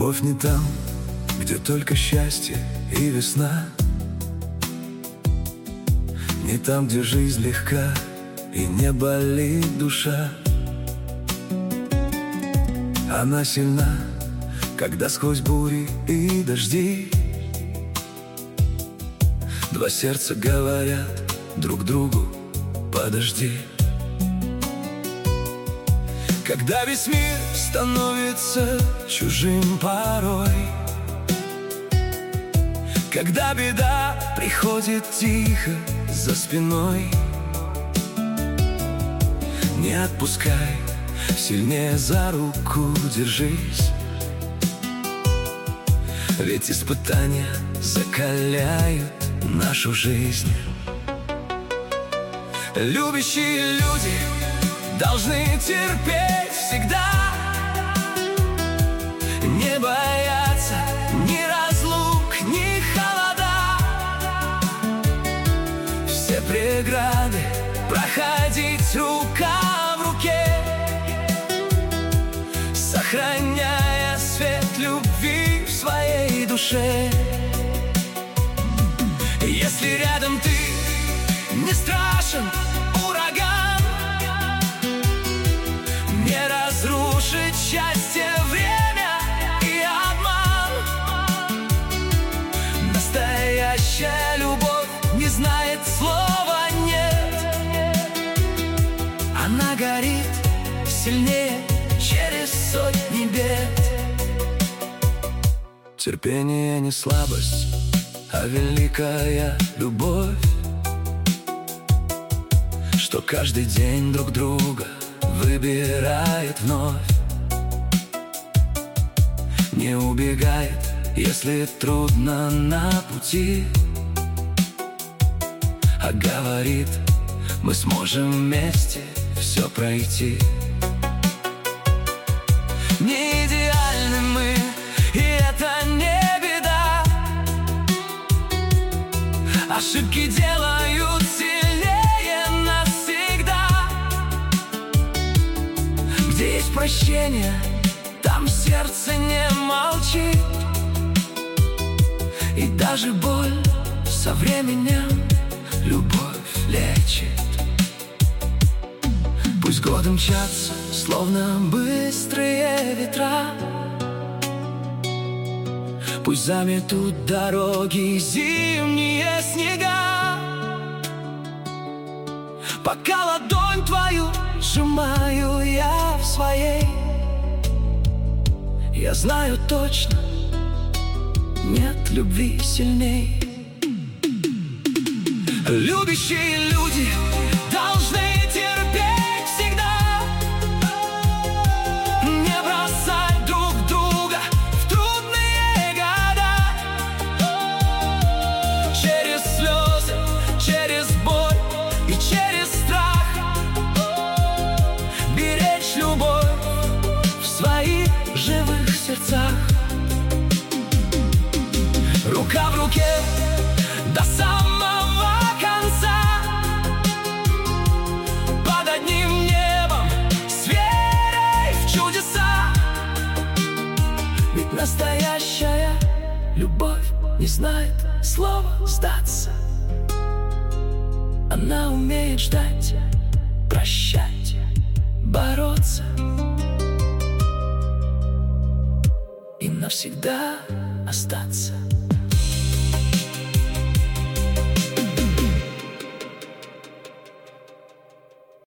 Любовь не там, где только счастье и весна, не там, где жизнь легка и не болит душа. Она сильна, когда сквозь бури и дожди два сердца говорят друг другу: подожди. Когда весь мир становится чужим порой, когда беда приходит тихо за спиной, не отпускай, сильнее за руку держись, ведь испытания закаляют нашу жизнь. Любящие люди должны терпеть всегда, не бояться ни разлук, ни холода, все преграды проходить рука в руке, сохраняя свет любви в своей душе. Если рядом ты, не страшен ураган, не разрушит счастье время и обман. Настоящая любовь не знает слова «нет», она горит сильнее через сотни бед. Терпение не слабость, а великая любовь, что каждый день друг друга выбирает вновь, не убегает, если трудно на пути, а говорит: мы сможем вместе все пройти. Не идеальны мы, и это не беда, ошибки делают сильнее нас всегда. Где есть прощение, там сердце не молчит, и даже боль со временем любовь лечит. Пусть годы мчатся, словно быстрые ветра, пусть заметут дороги зимние снега, пока ладонь твою сжимаю я в своей, я знаю точно, нет любви сильней. Любящие люди должны терпеть всегда, не бросать друг друга в трудные года. Через слезы, через боль и через страх беречь любовь в своих живых сердцах. Рука в руке до самого конца, под одним небом, с верой в чудеса. Ведь настоящая любовь не знает слова сдаться, она умеет ждать, прощать, бороться и навсегда остаться.